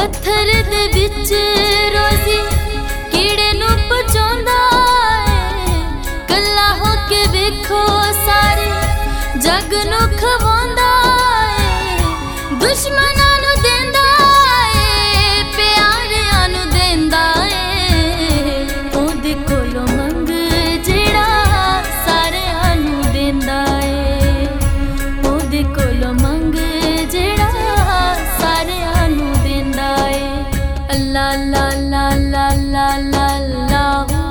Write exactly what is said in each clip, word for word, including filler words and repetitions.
पत्थर दे विच रोजी कीड़े नू पचांदा है, कल्ला होके वेखो सारे जग नू खवांदा है। दुश्मनां नू देंदा है, प्यारियां नू देंदा है, ओदे कोलों मंग जेड़ा सारियां नू देंदा है, ओदे कोलों मंग जेड़ा सारियां नू देंदा है। अल्लाह ला ला ला ला ला ला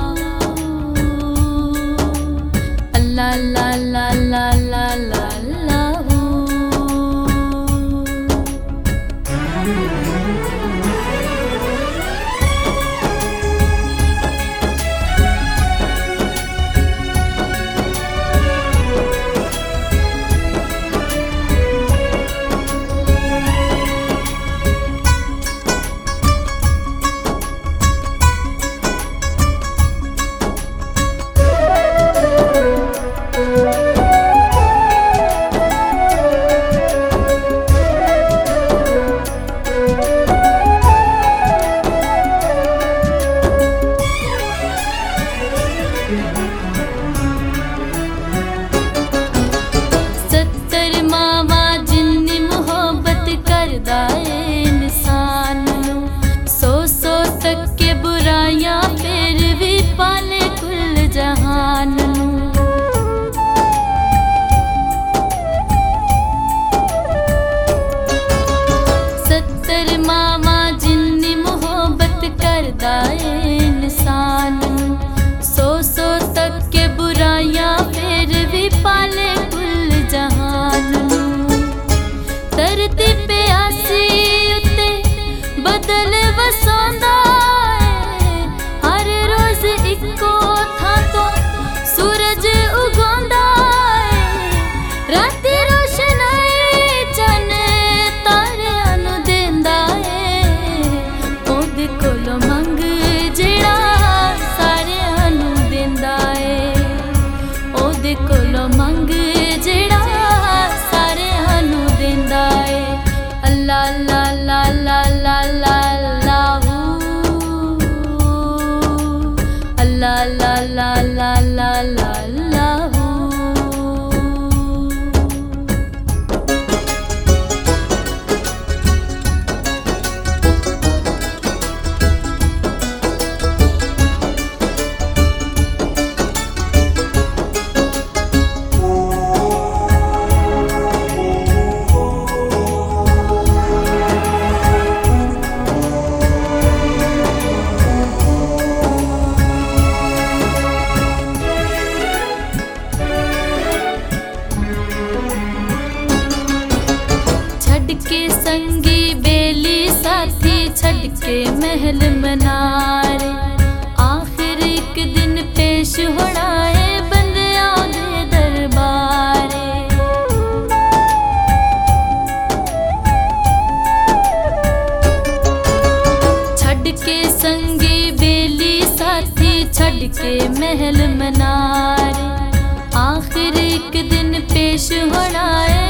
अल्लाह ला ला ला ला ला ला इंसान नू सौ सौ तक के बुराइयां फिर भी पाले कुल जहान नू। सत्तर मामा जिन्नी मोहब्बत करदा है इंसान नू, सौ सौ तक के बुराइयां फिर भी पाले कुल जहान नू। धरती पे आसी उत्ते बदल वसांदा है, हर रोज इक्को थां तो सूरज उगांदा है। राती रोशनाई चन तारियां नू देंदा है, ओदे कोलों मंग जेड़ा सारियां नू देंदा है, ओदे कोलों मंग जेड़ा सारियां नू देंदा है। अल्लाह ला ला ला ला ला ला अल्लाह ला ला ला ला ला ला के संगी बेली साथी छड़ के महल मनारे, आखिर एक दिन पेश होना है बंदियां दे दरबारे। छड़ के संगी बेली साथी छड़ के महल मनारे, आखिर एक दिन पेश होना है